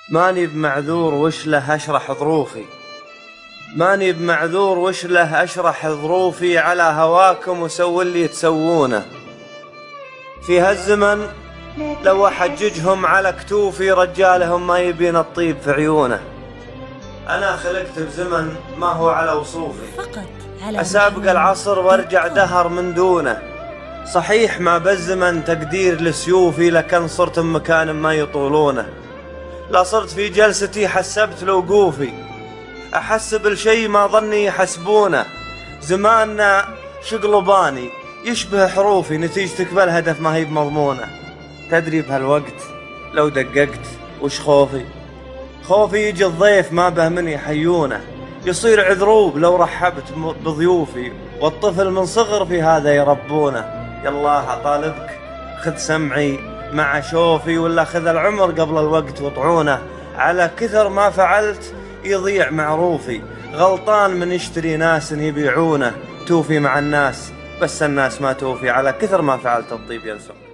ماني بمعذور وش له أشرح ظروفي، ماني بمعذور وش له أشرح ظروفي، على هواكم وسووا اللي تسوونه. في هالزمن لو أحججهم على كتوفي، رجالهم ما يبين الطيب في عيونه. أنا خلقت بزمن ما هو على وصوفي، أسابق العصر وارجع دهر من دونه. صحيح ما بالزمن تقدير لسيوفي، لكن صرت بمكان ما يطولونه. لا صرت في جلستي حسبت لوقوفي، أحسب الشي ما ظني يحسبونه. زماننا شقلباني يشبه حروفي، نتيجتك بالهدف ما هي بمضمونه. تدري بهالوقت لو دققت وش خوفي؟ خوفي يجي الضيف ما به من يحيونه، يصير عذروب لو رحبت بضيوفي، والطفل من صغر في هذا يربونه. يالله أطالبك خذ سمعي مع شوفي، ولا خذ العمر قبل الوقت وطعونه. على كثر ما فعلت يضيع معروفي، غلطان من يشتري ناس يبيعونه. توفي مع الناس بس الناس ما توفي، على كثر ما فعلت الطيب ينسون.